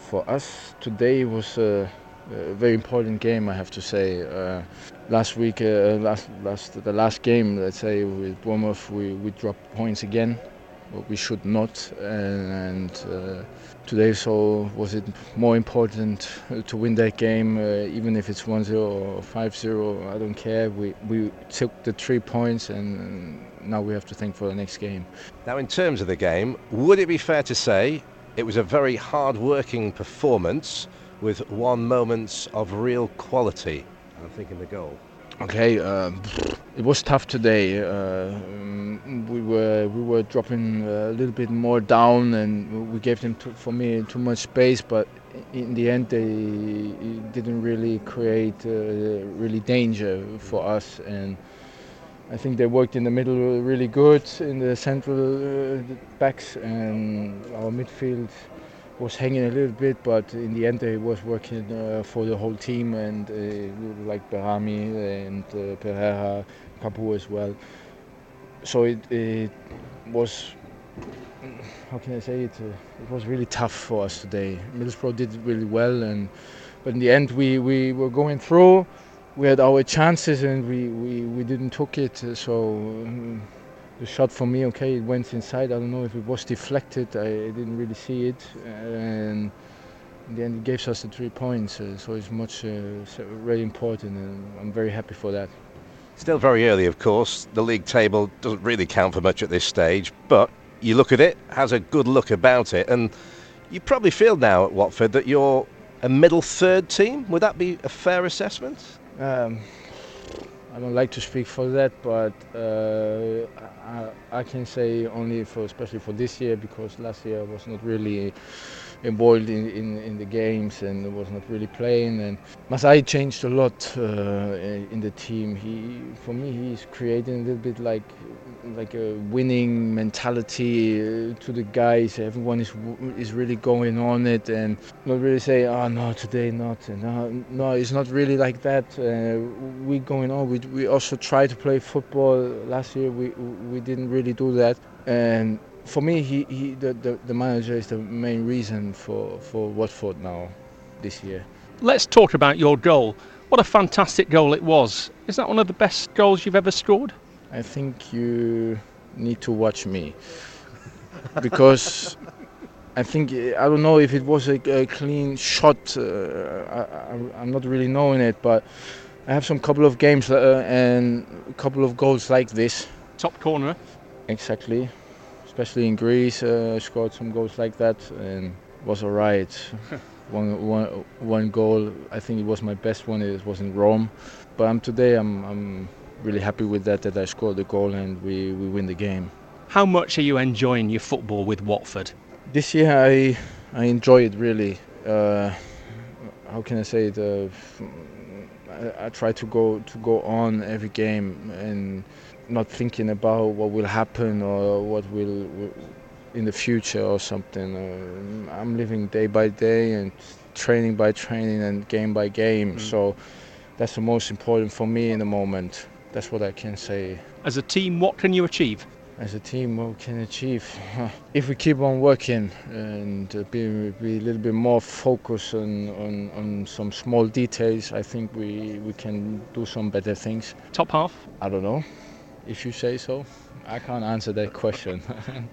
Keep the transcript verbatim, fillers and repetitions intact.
for us today was a, a very important game, I have to say. Uh, last week, uh, last last the last game, let's say with Bournemouth, we, we dropped points again, but we should not. And, and uh, today, so was it more important to win that game, uh, even if it's one zero or five zero, I don't care. We we took the three points, and now we have to think for the next game. Now, in terms of the game, would it be fair to say it was a very hard-working performance with one moment of real quality? I'm thinking the goal. Okay, uh, it was tough today. Uh, we were we were dropping a little bit more down, and we gave them, too, for me, too much space. But in the end, they didn't really create uh, really danger for us. And I think they worked in the middle really good in the central uh, backs, and our midfield was hanging a little bit, but in the end they was working uh, for the whole team, and uh, like Berami and uh, Pereira, Capu as well. So it, it was, how can I say it, uh, it was really tough for us today. Middlesbrough did really well, and but in the end we, we were going through. We had our chances and we, we, we didn't took it, so um, the shot for me, okay, it went inside. I don't know if it was deflected, I didn't really see it, and in the end it gave us the three points, uh, so it's much, uh, really important, and I'm very happy for that. Still very early, of course. The league table doesn't really count for much at this stage, but you look at it, has a good look about it, and you probably feel now at Watford that you're a middle third team. Would that be a fair assessment? Um, I don't like to speak for that, but uh, I, I can say only for, especially for this year, because last year I was not really involved in, in, in the games and was not really playing. And Masai changed a lot uh, in the team. He, for me, he's creating a little bit like like a winning mentality uh, to the guys. Everyone is is really going on it and not really say, oh no, today not. No, no, it's not really like that. Uh, we going on. We we also try to play football. Last year we we didn't really do that. And for me, he, he the, the, the manager is the main reason for, for Watford now, this year. Let's talk about your goal. What a fantastic goal it was. Is that one of the best goals you've ever scored? I think you need to watch me. Because I think, I don't know if it was a, a clean shot, uh, I, I'm not really knowing it, but I have some couple of games uh, and a couple of goals like this. Top corner. Exactly. Especially in Greece, uh, scored some goals like that and was alright. one, one, one goal, I think it was my best one. It was in Rome, but I'm today I'm, I'm really happy with that. That I scored the goal and we, we win the game. How much are you enjoying your football with Watford? This year I I enjoy it really. Uh, how can I say it? Uh, I, I try to go to go on every game and not thinking about what will happen or what will in the future or something. Uh, I'm living day by day and training by training and game by game. Mm. So that's the most important for me in the moment. That's what I can say. As a team, what can you achieve? As a team, what we can achieve? If we keep on working and uh, be, be a little bit more focused on, on, on some small details, I think we, we can do some better things. Top half? I don't know. If you say so, I can't answer that question.